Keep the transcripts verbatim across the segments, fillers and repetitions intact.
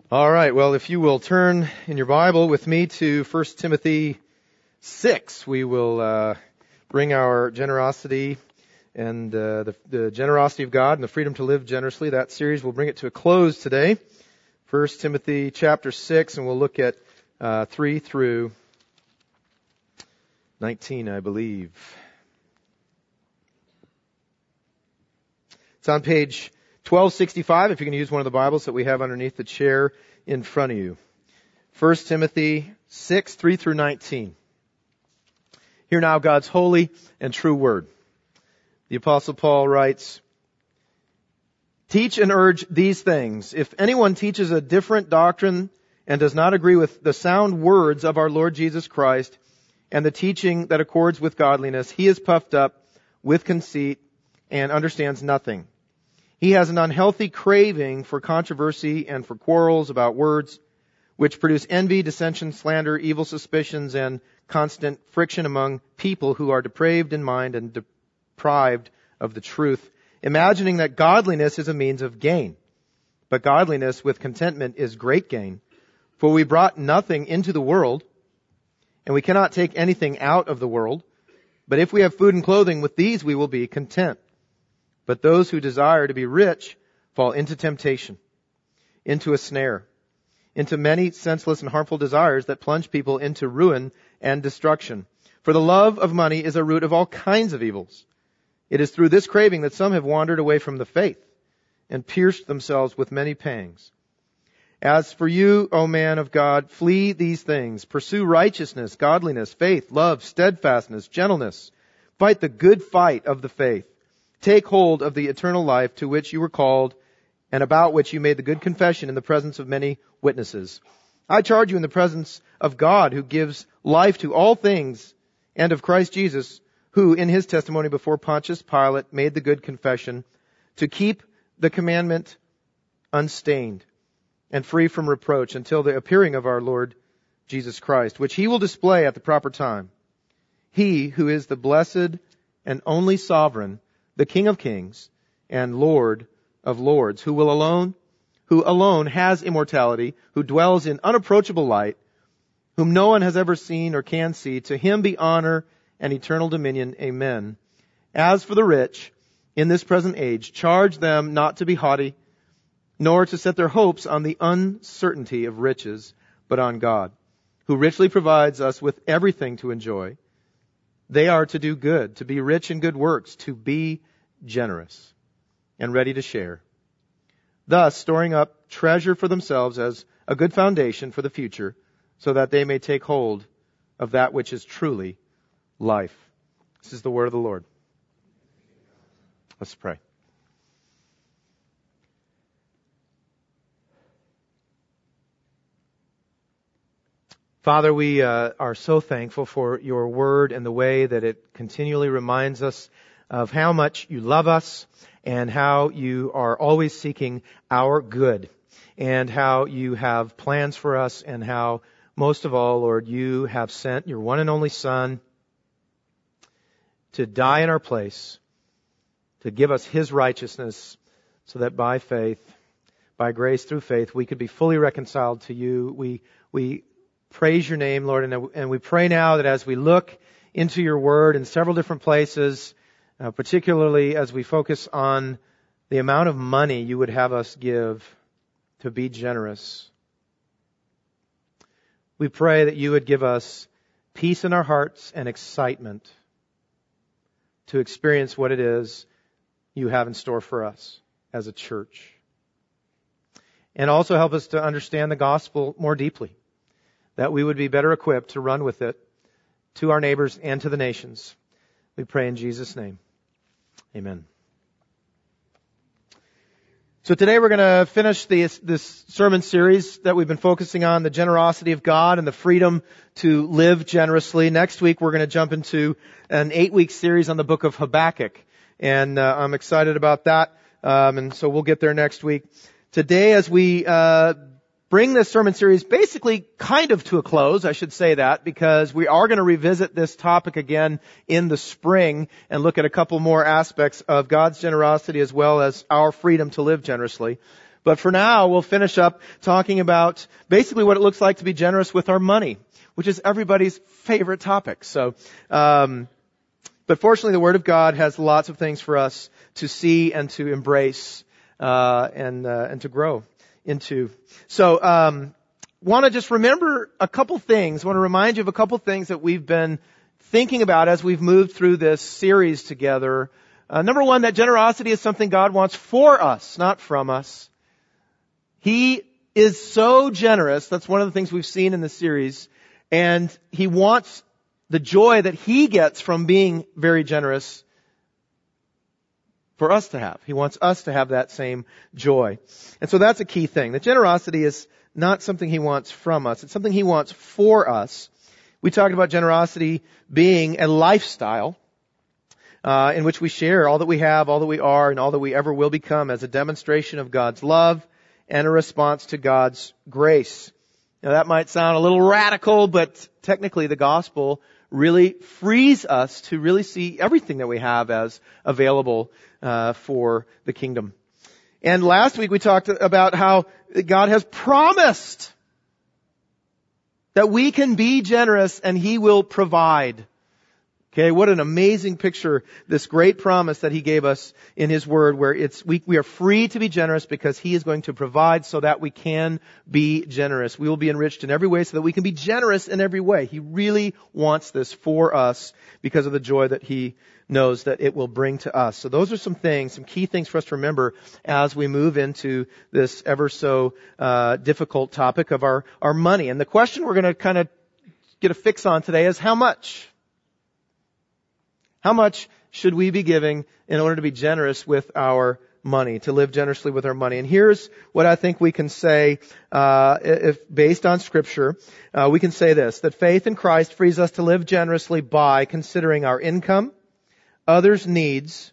All right, well, if you will turn in your Bible with me to First Timothy six, we will uh, bring our generosity and uh, the, the generosity of God and the freedom to live generously. That series will bring it to a close today. First Timothy chapter six, and we'll look at uh, three through nineteen, I believe. It's on page twelve sixty-five, if you can use one of the Bibles that we have underneath the chair in front of you. First Timothy six, three through nineteen. Hear now God's holy and true word. The Apostle Paul writes, "Teach and urge these things. If anyone teaches a different doctrine and does not agree with the sound words of our Lord Jesus Christ and the teaching that accords with godliness, he is puffed up with conceit and understands nothing. He has an unhealthy craving for controversy and for quarrels about words, which produce envy, dissension, slander, evil suspicions, and constant friction among people who are depraved in mind and deprived of the truth, imagining that godliness is a means of gain. But godliness with contentment is great gain. For we brought nothing into the world, and we cannot take anything out of the world. But if we have food and clothing, with these we will be content. But those who desire to be rich fall into temptation, into a snare, into many senseless and harmful desires that plunge people into ruin and destruction. For the love of money is a root of all kinds of evils. It is through this craving that some have wandered away from the faith and pierced themselves with many pangs. As for you, O man of God, flee these things. Pursue righteousness, godliness, faith, love, steadfastness, gentleness. Fight the good fight of the faith. Take hold of the eternal life to which you were called and about which you made the good confession in the presence of many witnesses. I charge you in the presence of God, who gives life to all things, and of Christ Jesus, who in his testimony before Pontius Pilate made the good confession, to keep the commandment unstained and free from reproach until the appearing of our Lord Jesus Christ, which he will display at the proper time. He who is the blessed and only sovereign, the King of Kings and Lord of Lords, who will alone, who alone has immortality, who dwells in unapproachable light, whom no one has ever seen or can see, to him be honor and eternal dominion. Amen. As for the rich, in this present age, charge them not to be haughty, nor to set their hopes on the uncertainty of riches, but on God, who richly provides us with everything to enjoy. They are to do good, to be rich in good works, to be generous and ready to share, thus storing up treasure for themselves as a good foundation for the future, so that they may take hold of that which is truly life." This is the word of the Lord. Let's pray. Father, we uh, are so thankful for your word and the way that it continually reminds us of how much you love us and how you are always seeking our good and how you have plans for us and how, most of all, Lord, you have sent your one and only Son to die in our place, to give us his righteousness so that by faith, by grace through faith, we could be fully reconciled to you. We, we praise your name, Lord, and, and we pray now that as we look into your word in several different places, Uh, particularly as we focus on the amount of money you would have us give to be generous. We pray that you would give us peace in our hearts and excitement to experience what it is you have in store for us as a church. And also help us to understand the gospel more deeply, that we would be better equipped to run with it to our neighbors and to the nations. We pray in Jesus' name. Amen. So today we're going to finish this, this sermon series that we've been focusing on, the generosity of God and the freedom to live generously. Next week we're going to jump into an eight-week series on the book of Habakkuk, and uh, I'm excited about that, um, and so we'll get there next week. Today, as we uh, bring this sermon series basically kind of to a close, I should say that, because we are going to revisit this topic again in the spring and look at a couple more aspects of God's generosity as well as our freedom to live generously. But for now, we'll finish up talking about basically what it looks like to be generous with our money, which is everybody's favorite topic. So, um, but fortunately, the Word of God has lots of things for us to see and to embrace, uh, and, uh, and to grow into. So, um, want to just remember a couple things. I want to remind you of a couple things that we've been thinking about as we've moved through this series together. Uh, number one, that generosity is something God wants for us, not from us. He is so generous. That's one of the things we've seen in the series. And He wants the joy that He gets from being very generous for us to have. He wants us to have that same joy. And so that's a key thing. That generosity is not something He wants from us. It's something He wants for us. We talked about generosity being a lifestyle uh, in which we share all that we have, all that we are, and all that we ever will become as a demonstration of God's love and a response to God's grace. Now that might sound a little radical, but technically the gospel really frees us to really see everything that we have as available uh, for the kingdom. And last week we talked about how God has promised that we can be generous and He will provide. Okay, what an amazing picture, this great promise that He gave us in His Word, where it's we, we are free to be generous because He is going to provide so that we can be generous. We will be enriched in every way so that we can be generous in every way. He really wants this for us because of the joy that He knows that it will bring to us. So those are some things, some key things for us to remember as we move into this ever so uh, difficult topic of our, our money. And the question we're going to kind of get a fix on today is how much? How much should we be giving in order to be generous with our money, to live generously with our money? And here's what I think we can say, uh, if based on Scripture, uh, we can say this, that faith in Christ frees us to live generously by considering our income, others' needs,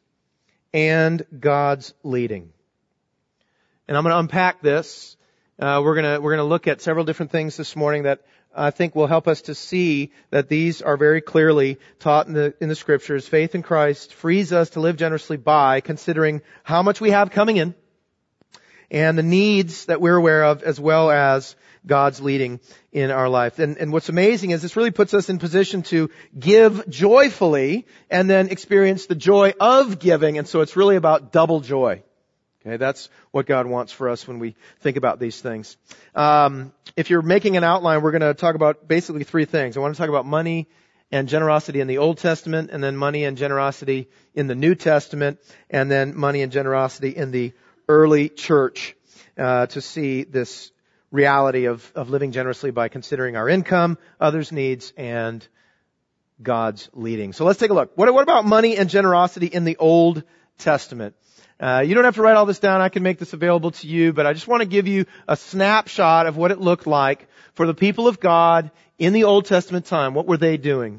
and God's leading. And I'm going to unpack this. Uh, we're going to we're going to look at several different things this morning that I think will help us to see that these are very clearly taught in the in the Scriptures. Faith in Christ frees us to live generously by considering how much we have coming in and the needs that we're aware of, as well as God's leading in our life. And, and what's amazing is this really puts us in position to give joyfully and then experience the joy of giving. And so it's really about double joy. Okay, that's what God wants for us when we think about these things. Um, if you're making an outline, we're going to talk about basically three things. I want to talk about money and generosity in the Old Testament, and then money and generosity in the New Testament, and then money and generosity in the early church, uh, to see this reality of, of living generously by considering our income, others' needs, and God's leading. So let's take a look. What, what about money and generosity in the Old Testament? Uh, you don't have to write all this down. I can make this available to you, but I just want to give you a snapshot of what it looked like for the people of God in the Old Testament time. What were they doing?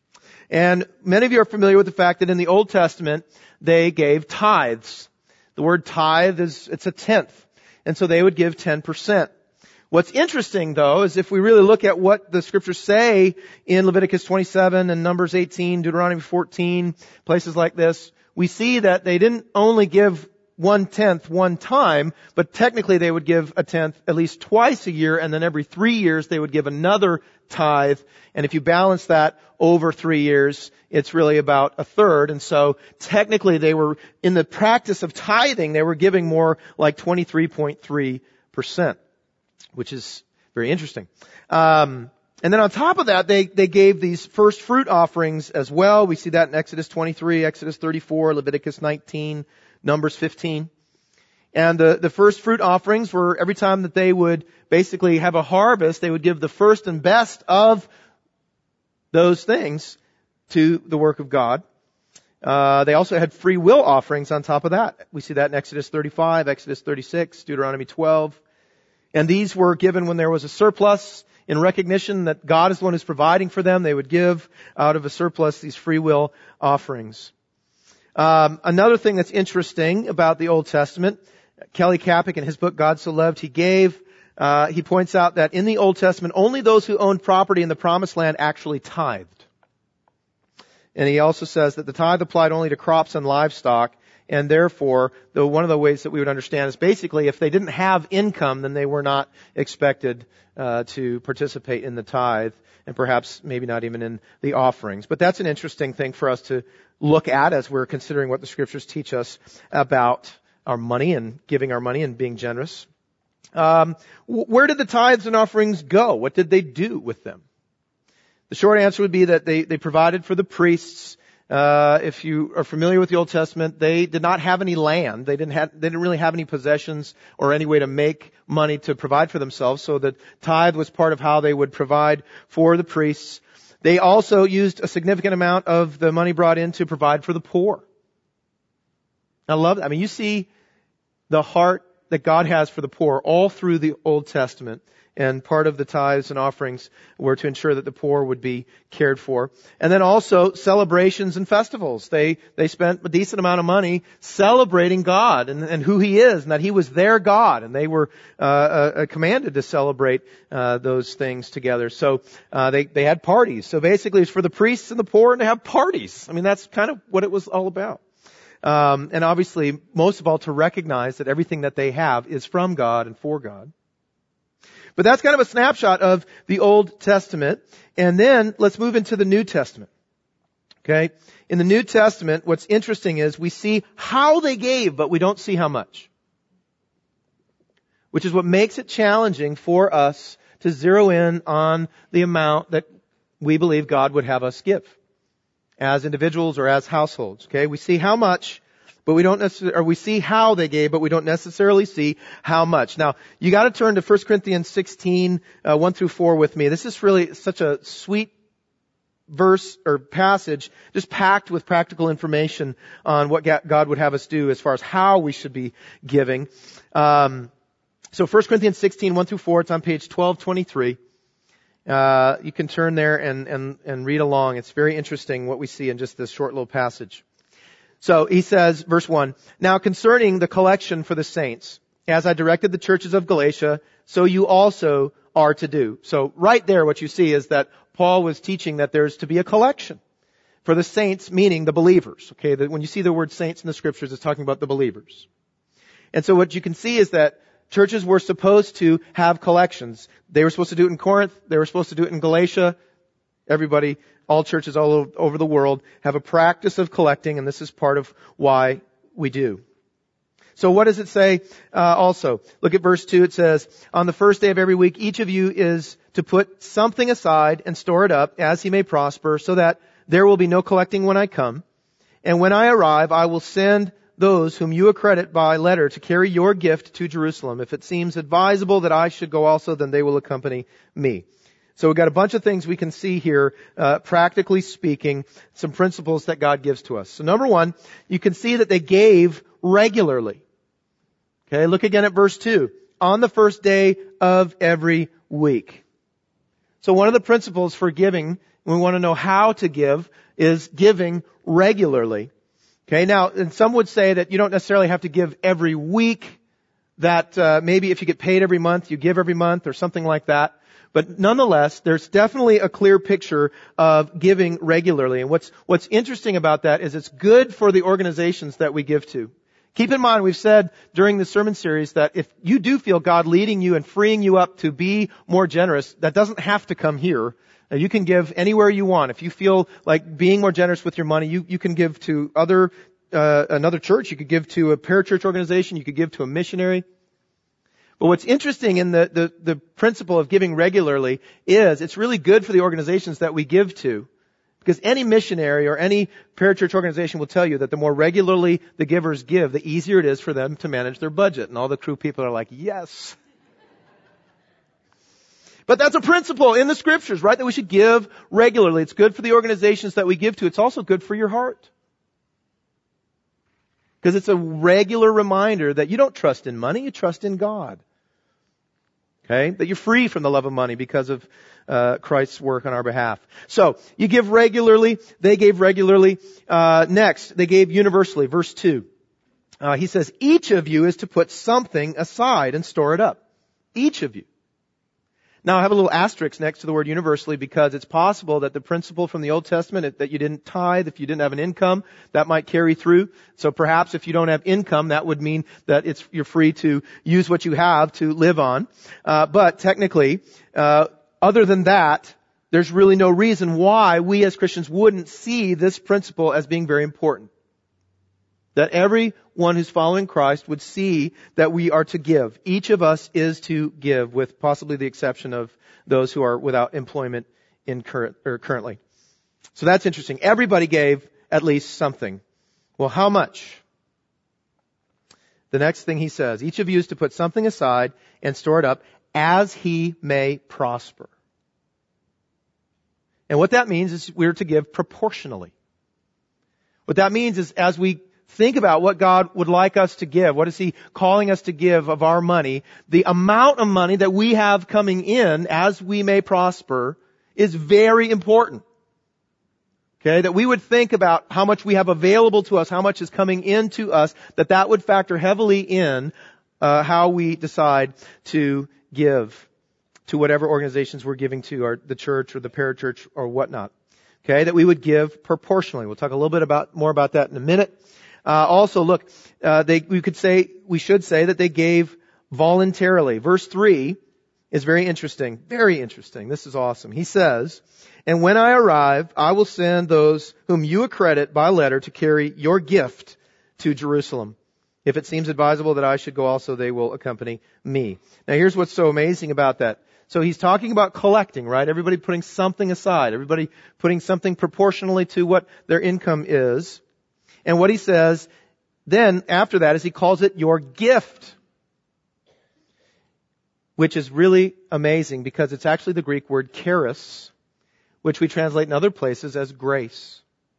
And many of you are familiar with the fact that in the Old Testament, they gave tithes. The word tithe is, it's a tenth. And so they would give ten percent. What's interesting, though, is if we really look at what the Scriptures say in Leviticus twenty-seven and Numbers eighteen, Deuteronomy fourteen, places like this, we see that they didn't only give one-tenth one time, but technically they would give a tenth at least twice a year, and then every three years they would give another tithe. And if you balance that over three years, it's really about a third. And so technically they were, in the practice of tithing, they were giving more like twenty-three point three percent, which is very interesting. Um, And then on top of that, they, they gave these first fruit offerings as well. We see that in Exodus twenty-three, Exodus thirty-four, Leviticus nineteen, Numbers fifteen. And the, the first fruit offerings were every time that they would basically have a harvest, they would give the first and best of those things to the work of God. Uh, they also had free will offerings on top of that. We see that in Exodus thirty-five, Exodus thirty-six, Deuteronomy twelve. And these were given when there was a surplus. In recognition that God is the one who's providing for them, they would give out of a surplus these free will offerings. Um, another thing that's interesting about the Old Testament, Kelly Kapic in his book, God So Loved, he gave, uh, he points out that in the Old Testament, only those who owned property in the Promised Land actually tithed. And he also says that the tithe applied only to crops and livestock, And therefore, the, one of the ways that we would understand is basically if they didn't have income, then they were not expected uh, to participate in the tithe, and perhaps maybe not even in the offerings. But that's an interesting thing for us to look at as we're considering what the Scriptures teach us about our money and giving our money and being generous. Um, where did the tithes and offerings go? What did they do with them? The short answer would be that they, they provided for the priests. Uh, if you are familiar with the Old Testament, they did not have any land. They didn't have, they didn't really have any possessions or any way to make money to provide for themselves. So the tithe was part of how they would provide for the priests. They also used a significant amount of the money brought in to provide for the poor. I love that. I mean, you see the heart that God has for the poor all through the Old Testament. And part of the tithes and offerings were to ensure that the poor would be cared for. And then also celebrations and festivals. They, they spent a decent amount of money celebrating God and, and who He is and that He was their God. And they were, uh, uh commanded to celebrate, uh, those things together. So, uh, they, they had parties. So basically it's for the priests and the poor to have parties. I mean, that's kind of what it was all about. Um, and obviously, most of all, to recognize that everything that they have is from God and for God. But that's kind of a snapshot of the Old Testament. And then let's move into the New Testament. Okay? In the New Testament, what's interesting is we see how they gave, but we don't see how much. Which is what makes it challenging for us to zero in on the amount that we believe God would have us give as individuals or as households. Okay? We see how much, but we don't necessarily, or we see how they gave, but we don't necessarily see how much. Now, you got to turn to First Corinthians sixteen, uh, one through four with me. This is really such a sweet verse or passage, just packed with practical information on what God would have us do as far as how we should be giving. Um, so First Corinthians sixteen, one through four, it's on page twelve twenty-three. Uh, you can turn there and, and, and read along. It's very interesting what we see in just this short little passage. So he says, verse one, "Now concerning the collection for the saints, as I directed the churches of Galatia, so you also are to do." So right there what you see is that Paul was teaching that there's to be a collection for the saints, meaning the believers. Okay, that when you see the word saints in the Scriptures, it's talking about the believers. And so what you can see is that churches were supposed to have collections. They were supposed to do it in Corinth. They were supposed to do it in Galatia. Everybody, all churches all over the world have a practice of collecting, and this is part of why we do. So what does it say uh, also? Look at verse two. It says, "On the first day of every week, each of you is to put something aside and store it up as he may prosper, so that there will be no collecting when I come. And when I arrive, I will send those whom you accredit by letter to carry your gift to Jerusalem. If it seems advisable that I should go also, then they will accompany me." So we've got a bunch of things we can see here, uh, practically speaking, some principles that God gives to us. So number one, you can see that they gave regularly. Okay, look again at verse two. On the first day of every week. So one of the principles for giving, when we want to know how to give, is giving regularly. Okay, now, and some would say that you don't necessarily have to give every week, that uh, maybe if you get paid every month, you give every month or something like that. But nonetheless, there's definitely a clear picture of giving regularly. And what's what's interesting about that is it's good for the organizations that we give to. Keep in mind, we've said during the sermon series that if you do feel God leading you and freeing you up to be more generous, that doesn't have to come here. You can give anywhere you want. If you feel like being more generous with your money, you, you can give to other, uh, another church. You could give to a parachurch organization. You could give to a missionary. But what's interesting in the, the, the principle of giving regularly is it's really good for the organizations that we give to. Because any missionary or any parachurch organization will tell you that the more regularly the givers give, the easier it is for them to manage their budget. And all the crew people are like, yes. But that's a principle in the Scriptures, right? That we should give regularly. It's good for the organizations that we give to. It's also good for your heart. Because it's a regular reminder that you don't trust in money, you trust in God. Okay? That you're free from the love of money because of uh, Christ's work on our behalf. So, you give regularly. They gave regularly. Uh, next, they gave universally. Verse two. Uh, he says, each of you is to put something aside and store it up. Each of you. Now, I have a little asterisk next to the word universally because it's possible that the principle from the Old Testament that you didn't tithe, if you didn't have an income, that might carry through. So perhaps if you don't have income, that would mean that it's you're free to use what you have to live on. Uh, but technically, uh, other than that, there's really no reason why we as Christians wouldn't see this principle as being very important. That everyone who's following Christ would see that we are to give. Each of us is to give, with possibly the exception of those who are without employment in current, or currently. So that's interesting. Everybody gave at least something. Well, how much? The next thing he says, each of you is to put something aside and store it up as he may prosper. And what that means is we're to give proportionally. What that means is as we think about what God would like us to give, what is He calling us to give of our money, the amount of money that we have coming in as we may prosper is very important. Okay, that we would think about how much we have available to us, how much is coming into us, that that would factor heavily in uh, how we decide to give to whatever organizations we're giving to, or the church or the parachurch or whatnot. Okay, that we would give proportionally. We'll talk a little bit about more about that in a minute. Uh, also, look, uh, they, we could say, we should say that they gave voluntarily. Verse three is very interesting. Very interesting. This is awesome. He says, and when I arrive, I will send those whom you accredit by letter to carry your gift to Jerusalem. If it seems advisable that I should go also, they will accompany me. Now here's what's so amazing about that. So he's talking about collecting, right? Everybody putting something aside. Everybody putting something proportionally to what their income is. And what he says then after that is he calls it your gift, which is really amazing because it's actually the Greek word charis, which we translate in other places as grace.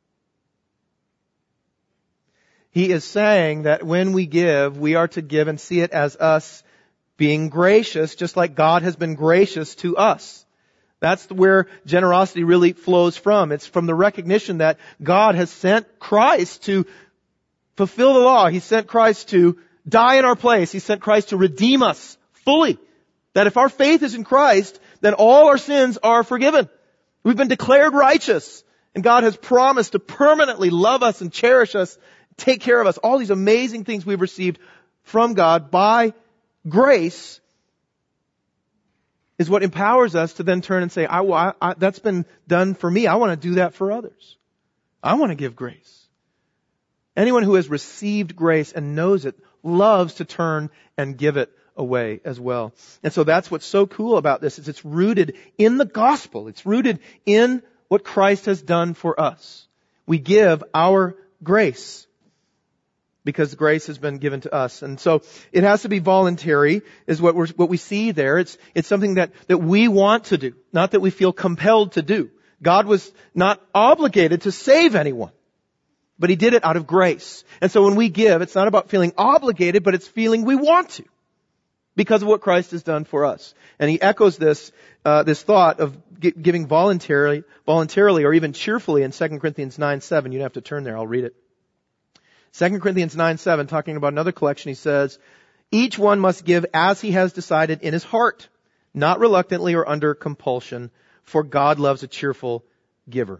He is saying that when we give, we are to give and see it as us being gracious, just like God has been gracious to us. That's where generosity really flows from. It's from the recognition that God has sent Christ to fulfill the law. He sent Christ to die in our place. He sent Christ to redeem us fully. That if our faith is in Christ, then all our sins are forgiven. We've been declared righteous. And God has promised to permanently love us and cherish us, take care of us. All these amazing things we've received from God by grace is what empowers us to then turn and say, I, I, I, that's been done for me. I want to do that for others. I want to give grace. Anyone who has received grace and knows it loves to turn and give it away as well. And so that's what's so cool about this is it's rooted in the gospel. It's rooted in what Christ has done for us. We give our grace because grace has been given to us. And so it has to be voluntary is what we're, what we see there. It's, it's something that, that we want to do, not that we feel compelled to do. God was not obligated to save anyone, but He did it out of grace. And so when we give, it's not about feeling obligated, but it's feeling we want to because of what Christ has done for us. And he echoes this, uh, this thought of gi- giving voluntarily, voluntarily or even cheerfully in Second Corinthians nine seven. You don't have to turn there. I'll read it. Second Corinthians nine seven, talking about another collection, he says, each one must give as he has decided in his heart, not reluctantly or under compulsion, for God loves a cheerful giver.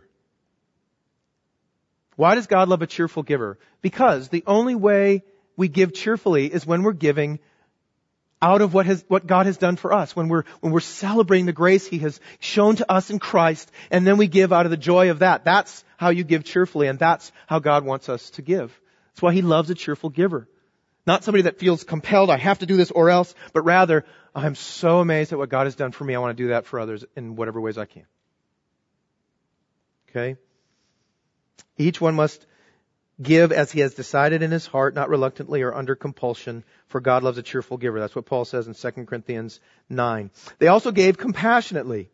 Why does God love a cheerful giver? Because the only way we give cheerfully is when we're giving out of what has, what God has done for us, when we're, when we're celebrating the grace He has shown to us in Christ, and then we give out of the joy of that. That's how you give cheerfully, and that's how God wants us to give. That's why He loves a cheerful giver. Not somebody that feels compelled, I have to do this or else, but rather, I'm so amazed at what God has done for me, I want to do that for others in whatever ways I can. Okay? Each one must give as he has decided in his heart, not reluctantly or under compulsion, for God loves a cheerful giver. That's what Paul says in Second Corinthians nine. They also gave compassionately.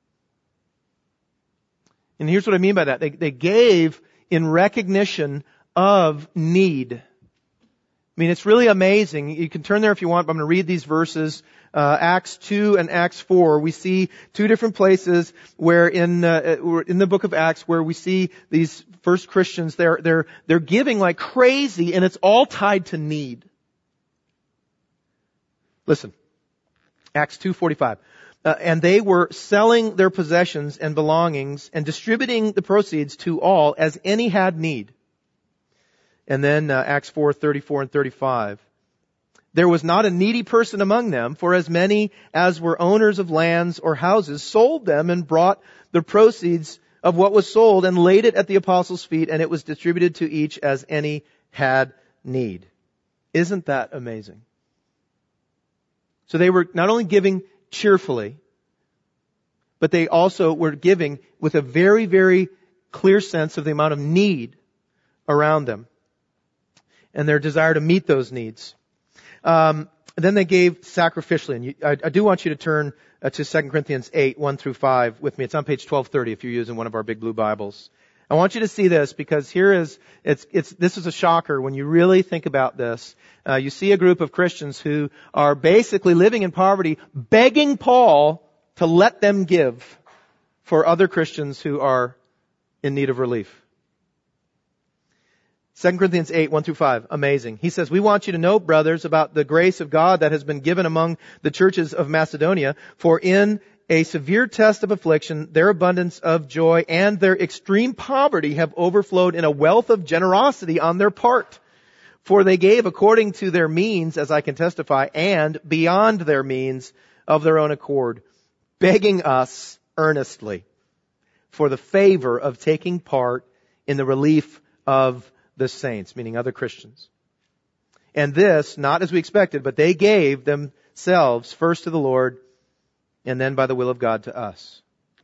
And here's what I mean by that. They, they gave in recognition of need. I mean, it's really amazing. You can turn there if you want, but I'm going to read these verses. Uh, Acts two and Acts four. We see two different places where in, uh, in the book of Acts where we see these first Christians, they're, they're, they're giving like crazy, and it's all tied to need. Listen. Acts two forty-five. Uh, and they were selling their possessions and belongings and distributing the proceeds to all as any had need. And then uh, Acts four, thirty-four and thirty-five. There was not a needy person among them, for as many as were owners of lands or houses sold them and brought the proceeds of what was sold and laid it at the apostles' feet, and it was distributed to each as any had need. Isn't that amazing? So they were not only giving cheerfully, but they also were giving with a very, very clear sense of the amount of need around them and their desire to meet those needs. Um, then they gave sacrificially. And you, I, I do want you to turn uh, to Second Corinthians eight, one through five with me. It's on page twelve thirty if you're using one of our big blue Bibles. I want you to see this because here is, it's, it's, this is a shocker when you really think about this. Uh, you see a group of Christians who are basically living in poverty, begging Paul to let them give for other Christians who are in need of relief. Second Corinthians eight, one through five. Amazing. He says, we want you to know, brothers, about the grace of God that has been given among the churches of Macedonia. For in a severe test of affliction, their abundance of joy and their extreme poverty have overflowed in a wealth of generosity on their part. For they gave according to their means, as I can testify, and beyond their means of their own accord, begging us earnestly for the favor of taking part in the relief of the saints, meaning other Christians. And this, not as we expected, but they gave themselves first to the Lord and then by the will of God to us.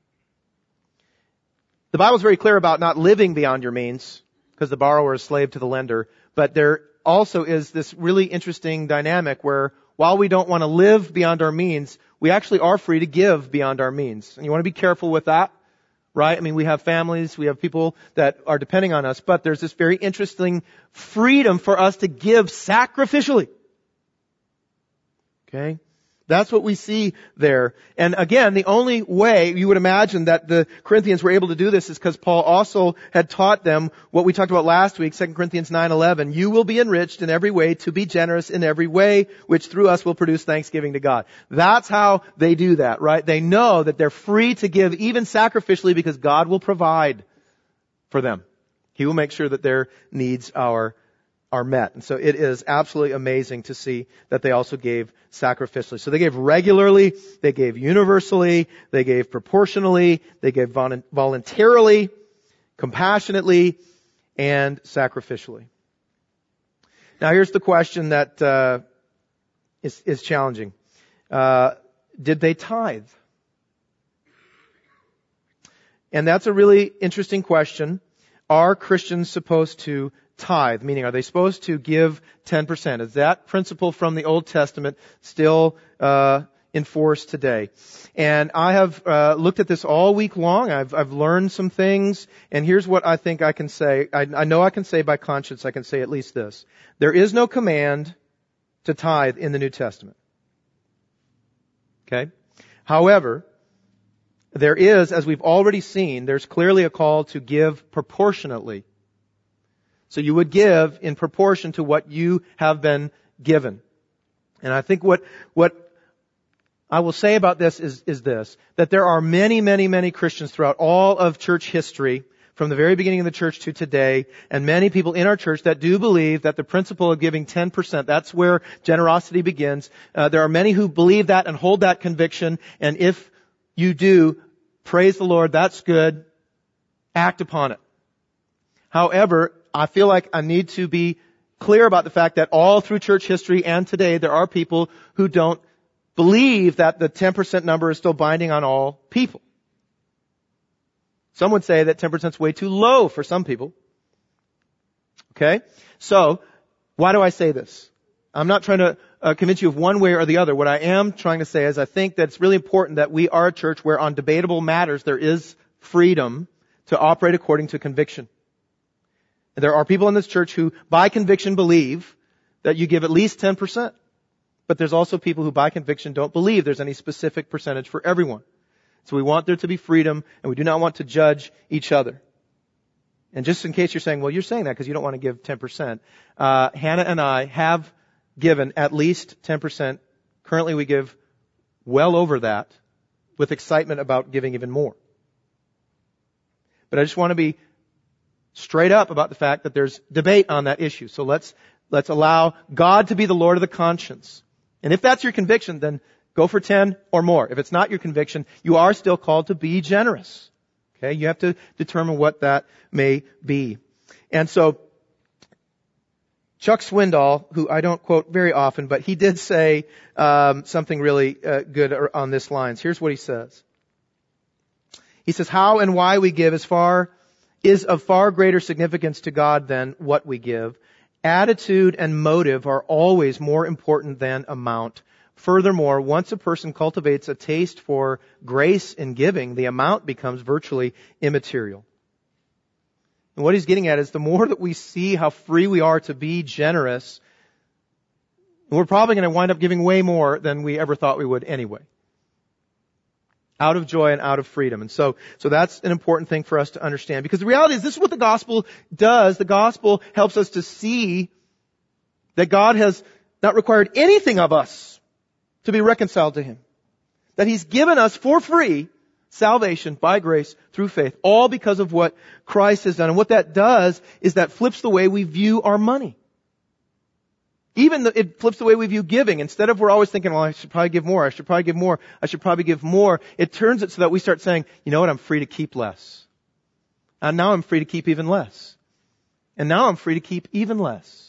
The Bible is very clear about not living beyond your means because the borrower is slave to the lender, but there also is this really interesting dynamic where while we don't want to live beyond our means, we actually are free to give beyond our means. And you want to be careful with that. Right? I mean, we have families, we have people that are depending on us, but there's this very interesting freedom for us to give sacrificially. Okay? That's what we see there. And again, the only way you would imagine that the Corinthians were able to do this is because Paul also had taught them what we talked about last week, Second Corinthians nine eleven. You will be enriched in every way to be generous in every way, which through us will produce thanksgiving to God. That's how they do that, right? They know that they're free to give even sacrificially because God will provide for them. He will make sure that their needs are are met. And so it is absolutely amazing to see that they also gave sacrificially. So they gave regularly, they gave universally, they gave proportionally, they gave voluntarily, compassionately, and sacrificially. Now here's the question that uh, is, is challenging. Uh, did they tithe? And that's a really interesting question. Are Christians supposed to tithe? Meaning, are they supposed to give ten percent? Is that principle from the Old Testament still uh, in force today? And I have uh, looked at this all week long. I've, I've learned some things, and here's what I think I can say. I, I know I can say by conscience, I can say at least this. There is no command to tithe in the New Testament. Okay? However, there is, as we've already seen, there's clearly a call to give proportionately. So you would give in proportion to what you have been given. And I think what, what I will say about this is, is this, that there are many, many, many Christians throughout all of church history, from the very beginning of the church to today, and many people in our church that do believe that the principle of giving ten percent, that's where generosity begins. Uh, there are many who believe that and hold that conviction, and if you do, praise the Lord, that's good. Act upon it. However, I feel like I need to be clear about the fact that all through church history and today, there are people who don't believe that the ten percent number is still binding on all people. Some would say that ten percent is way too low for some people. Okay? So, why do I say this? I'm not trying to uh, convince you of one way or the other. What I am trying to say is I think that it's really important that we are a church where on debatable matters there is freedom to operate according to conviction. And there are people in this church who, by conviction, believe that you give at least ten percent. But there's also people who, by conviction, don't believe there's any specific percentage for everyone. So we want there to be freedom, and we do not want to judge each other. And just in case you're saying, well, you're saying that because you don't want to give ten percent. Uh, Hannah and I have given at least ten percent. Currently we give well over that with excitement about giving even more. But I just want to be straight up about the fact that there's debate on that issue. So let's, let's allow God to be the Lord of the conscience. And if that's your conviction, then go for ten or more. If it's not your conviction, you are still called to be generous. Okay? You have to determine what that may be. And so, Chuck Swindoll, who I don't quote very often, but he did say um, something really uh, good on this lines. Here's what he says. He says, how and why we give is far is of far greater significance to God than what we give. Attitude and motive are always more important than amount. Furthermore, once a person cultivates a taste for grace in giving, the amount becomes virtually immaterial. And what he's getting at is the more that we see how free we are to be generous, we're probably going to wind up giving way more than we ever thought we would anyway. Out of joy and out of freedom. And so, so that's an important thing for us to understand. Because the reality is this is what the gospel does. The gospel helps us to see that God has not required anything of us to be reconciled to Him. That He's given us for free salvation by grace through faith, all because of what Christ has done. And what that does is that flips the way we view our money. Even the, it flips the way we view giving. Instead of we're always thinking, well, I should probably give more, I should probably give more, I should probably give more. It turns it so that we start saying, you know what, I'm free to keep less. And now I'm free to keep even less. And now I'm free to keep even less.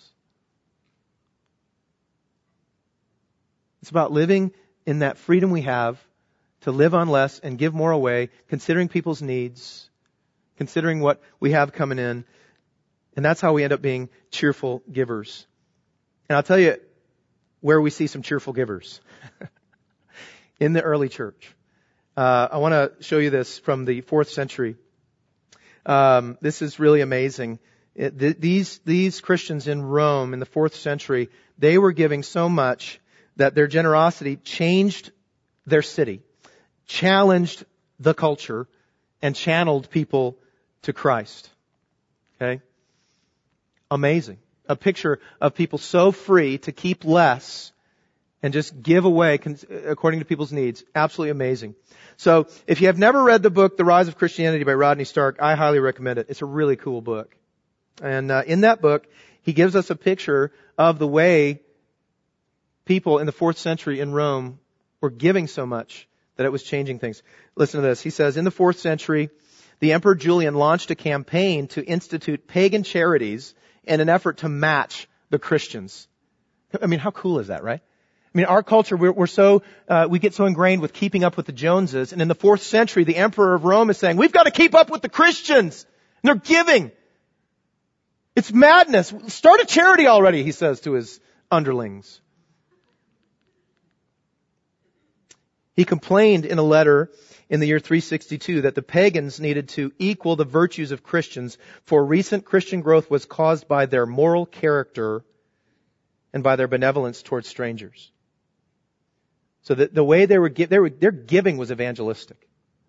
It's about living in that freedom we have to live on less and give more away, considering people's needs, considering what we have coming in. And that's how we end up being cheerful givers. And I'll tell you where we see some cheerful givers. In the early church. Uh, I want to show you this from the fourth century. Um, this is really amazing. It, th- these, these Christians in Rome in the fourth century, they were giving so much that their generosity changed their city, challenged the culture, and channeled people to Christ. Okay? Amazing. A picture of people so free to keep less and just give away according to people's needs. Absolutely amazing. So, if you have never read the book, The Rise of Christianity by Rodney Stark, I highly recommend it. It's a really cool book. And uh, in that book, he gives us a picture of the way people in the fourth century in Rome were giving so much that it was changing things. Listen to this. He says, in the fourth century, the Emperor Julian launched a campaign to institute pagan charities in an effort to match the Christians. I mean, how cool is that, right? I mean, our culture, we're, we're so, uh, we get so ingrained with keeping up with the Joneses. And in the fourth century, the Emperor of Rome is saying, we've got to keep up with the Christians. And they're giving. It's madness. Start a charity already, he says to his underlings. He complained in a letter in the year three sixty-two that the pagans needed to equal the virtues of Christians, for recent Christian growth was caused by their moral character and by their benevolence towards strangers. So the, the way they were, they were, their giving was evangelistic.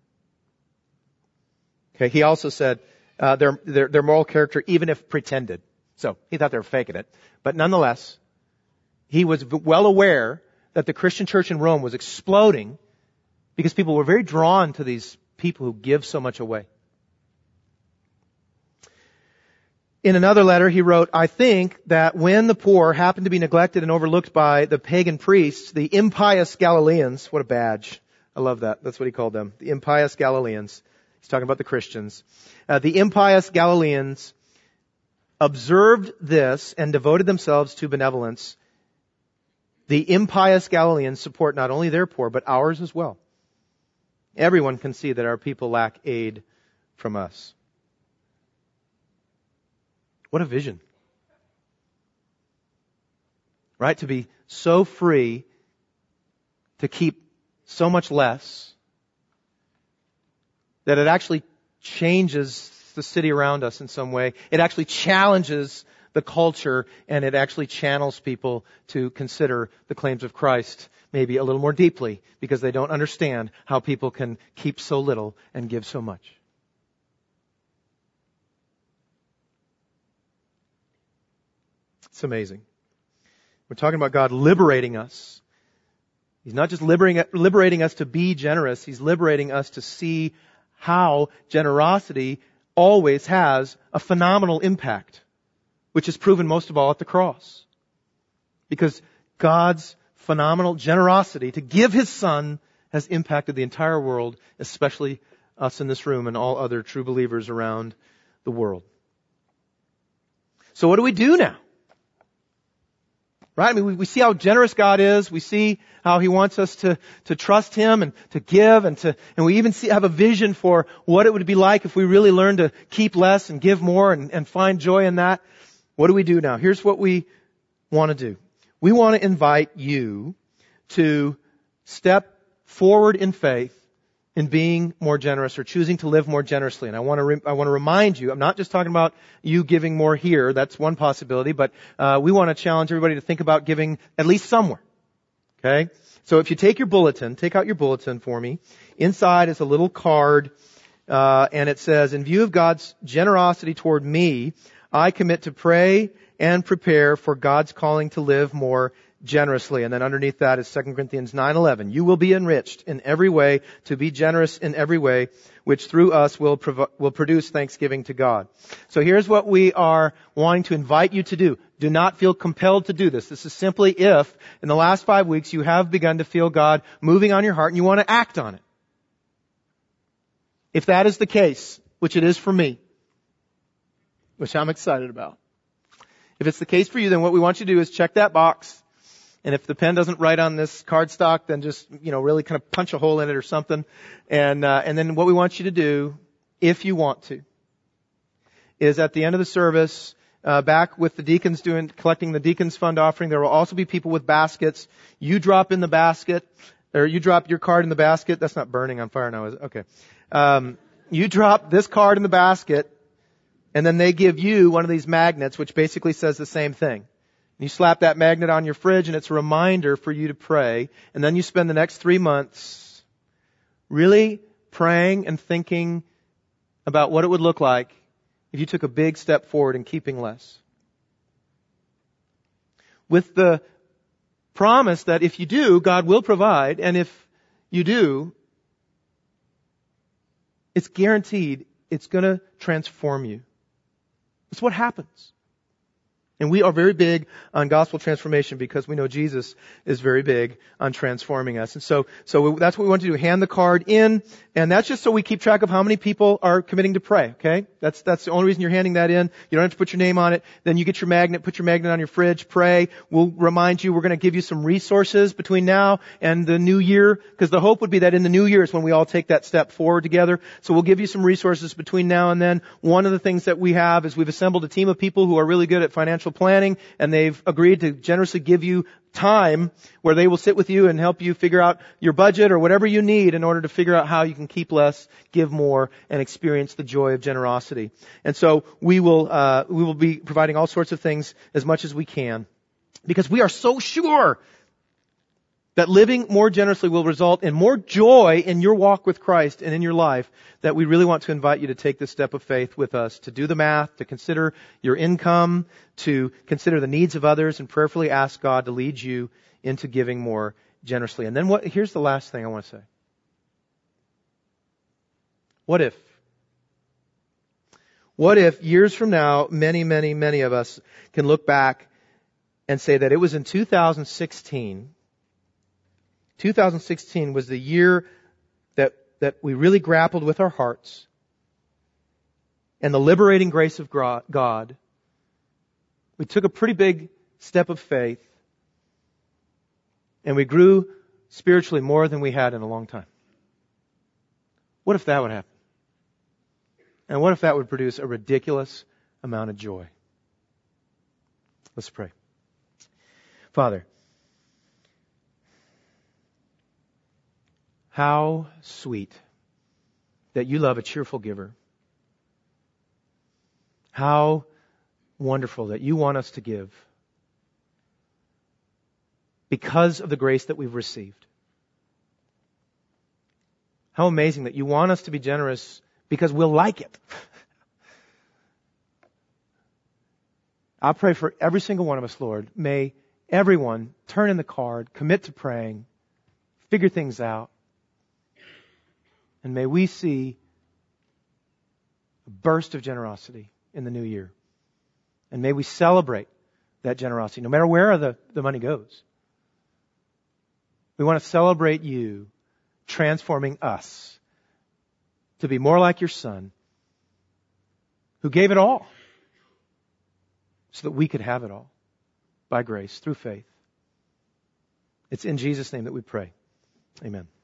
Okay. He also said uh, their, their their moral character, even if pretended. So he thought they were faking it, but nonetheless, he was well aware that the Christian church in Rome was exploding because people were very drawn to these people who give so much away. In another letter, he wrote, I think that when the poor happened to be neglected and overlooked by the pagan priests, the impious Galileans, what a badge. I love that. That's what he called them. The impious Galileans. He's talking about the Christians. Uh, the impious Galileans observed this and devoted themselves to benevolence. The impious Galileans support not only their poor, but ours as well. Everyone can see that our people lack aid from us. What a vision. Right? To be so free to keep so much less that it actually changes the city around us in some way. It actually challenges the culture, and it actually channels people to consider the claims of Christ maybe a little more deeply because they don't understand how people can keep so little and give so much. It's amazing. We're talking about God liberating us He's not just liberating, liberating us to be generous. He's liberating us to see how generosity always has a phenomenal impact, which is proven most of all at the cross. Because God's phenomenal generosity to give His Son has impacted the entire world, especially us in this room and all other true believers around the world. So what do we do now? Right? I mean, we, we see how generous God is. We see how He wants us to, to trust Him and to give and to, and we even see, have a vision for what it would be like if we really learn to keep less and give more and, and find joy in that. What do we do now? Here's what we want to do. We want to invite you to step forward in faith in being more generous or choosing to live more generously. And I want to re- I want to remind you, I'm not just talking about you giving more here. That's one possibility, but uh, we want to challenge everybody to think about giving at least somewhere. Okay? So if you take your bulletin, take out your bulletin for me. Inside is a little card, uh, and it says, "In view of God's generosity toward me, I commit to pray and prepare for God's calling to live more generously." And then underneath that is Second Corinthians nine eleven. "You will be enriched in every way to be generous in every way, which through us will prov- will produce thanksgiving to God." So here's what we are wanting to invite you to do. Do not feel compelled to do this. This is simply if in the last five weeks you have begun to feel God moving on your heart and you want to act on it. If that is the case, which it is for me, which I'm excited about. If it's the case for you, then what we want you to do is check that box. And if the pen doesn't write on this cardstock, then just, you know, really kind of punch a hole in it or something. And, uh, and then what we want you to do, if you want to, is at the end of the service, uh, back with the deacons doing, collecting the deacons fund offering, there will also be people with baskets. You drop in the basket, or you drop your card in the basket. That's not burning on fire now, is it? Okay. Um, you drop this card in the basket, and then they give you one of these magnets, which basically says the same thing. You slap that magnet on your fridge and it's a reminder for you to pray. And then you spend the next three months really praying and thinking about what it would look like if you took a big step forward in keeping less. With the promise that if you do, God will provide. And if you do, it's guaranteed it's going to transform you. It's what happens. And we are very big on gospel transformation because we know Jesus is very big on transforming us. And so, so that's what we want to do. Hand the card in. And that's just so we keep track of how many people are committing to pray. Okay? That's, that's the only reason you're handing that in. You don't have to put your name on it. Then you get your magnet, put your magnet on your fridge, pray. We'll remind you, we're going to give you some resources between now and the new year. Because the hope would be that in the new year is when we all take that step forward together. So we'll give you some resources between now and then. One of the things that we have is we've assembled a team of people who are really good at financial planning, and they've agreed to generously give you time where they will sit with you and help you figure out your budget or whatever you need in order to figure out how you can keep less, give more, and experience the joy of generosity. And so we will uh, we will be providing all sorts of things as much as we can, because we are so sure that living more generously will result in more joy in your walk with Christ and in your life, that we really want to invite you to take this step of faith with us, to do the math, to consider your income, to consider the needs of others, and prayerfully ask God to lead you into giving more generously. And then what? Here's the last thing I want to say. What if? What if years from now, many, many, many of us can look back and say that it was in two thousand sixteen two thousand sixteen was the year that, that we really grappled with our hearts and the liberating grace of God. We took a pretty big step of faith and we grew spiritually more than we had in a long time. What if that would happen? And what if that would produce a ridiculous amount of joy? Let's pray. Father, how sweet that you love a cheerful giver. How wonderful that you want us to give because of the grace that we've received. How amazing that you want us to be generous because we'll like it. I pray for every single one of us, Lord. May everyone turn in the card, commit to praying, figure things out. And may we see a burst of generosity in the new year. And may we celebrate that generosity, no matter where the, the money goes. We want to celebrate you transforming us to be more like your Son, who gave it all so that we could have it all by grace through faith. It's in Jesus' name that we pray. Amen.